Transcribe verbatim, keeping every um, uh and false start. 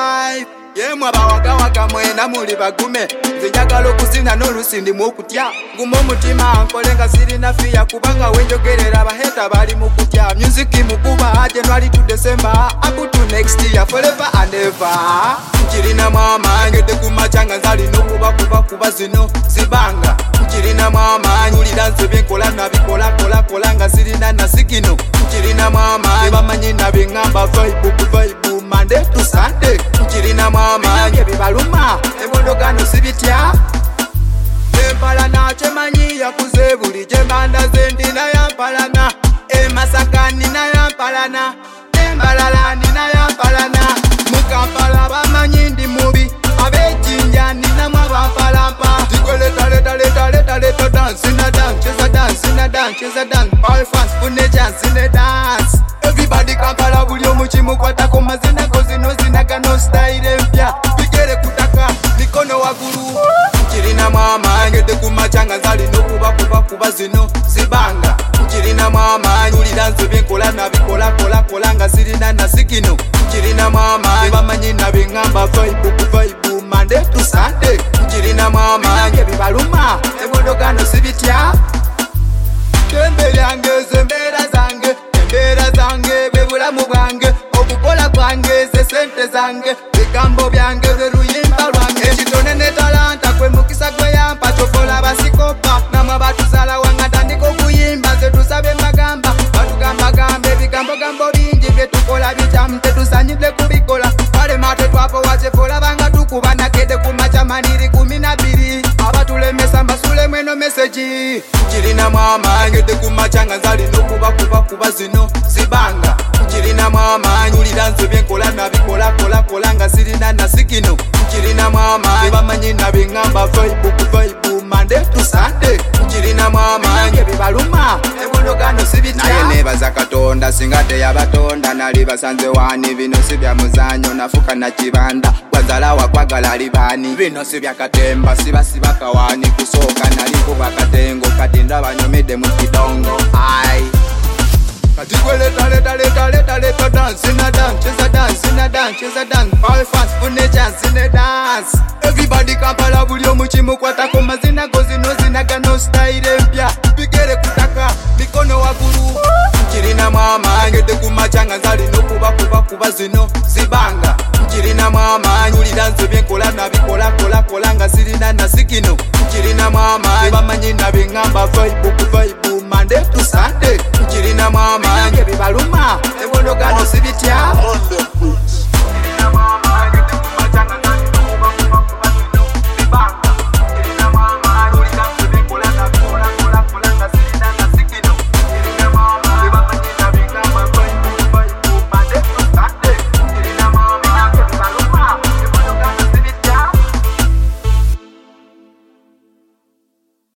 vibe. Yemwe abawagawaka mwena muli bagume nze njagala okuzina n'olusi mu okutya nguma omutima nkolenga sirina fiya kubanga wenjogerera abaheta bali mu kutya music mukuba January to December up to next year forever and ever. Nkirina mama ngede kumachanga nzali nokuba kuba kuba zino zibanga nkirina mama nyulira nze byenkola nabikola kola kola nga sirina nasigino nkirina mama bamanyi nabingamba vibe ku vibe Monday to Sunday nkirina mama nge bibaluma ebondogano sibitya empalana chemanyi yakuze buli jembanda zendina yampalana emasaka nina yampalana embalala nina yampalana mukampala bamanyi ndi mubi abejinja nina mwabampalampa tikoleta leta leta leta leta dance in a dance cheza dance in a dance cheza dance all fans pune chance in a dance everybody kampala buli omuchimu kwatako mazina kozino zinaga no style empya bigere kutaka mikono waguru nkirina mama ngede kumachanga nzali nokuba kuba kuba zino zibanga nkirina mama nyulira nze byenkola nabikola kola kola nga sirina nasigino nkirina mama bamanyi nabingamba vibe ku vibe Monday to Sunday nkirina mama nge bibaluma ebondogano sibitya tembe lyange zembera zange embera zange bebulamu bwange okukola kwange ze sente zange bigambo byange beruyimba lwange ekitone ne talanta kwe mukisa gwe yampa tokola basikopa namwe batuzala wangatandika okuyimba ze tusabe magamba batugamba gambe bigambo gambo bingi byetukola bijamu tetusanyidde kubikola pale mate twapo wachefola banga tukuba nakede kumachamaniri kumi na biri abatulemesa mbasule mweno meseji nkirina mama ngede kumachanga nzali nokuba kuba kuba zino zibanga nkirina mama nyulira nze byenkola nabikola kola kola nga sirina nasigino nkirina mama bamanyi nabi. nabi ngamba vibe ku vibe Monday to Sunday. Nkirina mama nge bibaluma ebondogano sibitya empalana chemanyi yakuze buli jembanda zendina yampalana emasaka nina yampalana embalala nina yampalana mukampala bamanyi ndi mubi abejinja nina mwabampalampa tikoleta leta leta leta dance in a dance cheza dance in a dance all fans pune chance in a dance everybody kampala buli omuchimu kwatako mazina kozino zinaga no style empya bigere kutaka mikono waguru nkirina mama ngede kumachanga nzali nokuba kuba kuba zino zibanga nkirina mama nyulira nze byenkola nabikola kola kola nga sirina nasigino nkirina mama bamanyi nabi ngamba vibe ku vibe Monday to Sunday. Naye nebaza Katonda singa teyabatonda nali basanze wani bino si bya muzanyo nafuka na kibanda wazala wakwagala libani bino si bya katemba siba siba kawani kusoka nali kuba katengo kati ndaba nyomede mu kidongo ai kati kweleta leta leta leta leta dance in a dance cheza dance in a dance cheza dance all fans pune chance in a dance everybody kampala buli omuchimu kwatako mazina kozino zinaga no style empya bigere kutaka mikono waguru nkirina mama ngede kumachanga nzali nokuba kuba kuba zino zibanga nkirina mama nyulira nze byenkola nabikola kola kola nga sirina nasigino nkirina mama bamanyi nabingamba vibe ku vibe Monday to Sunday nkirina mama nge bibaluma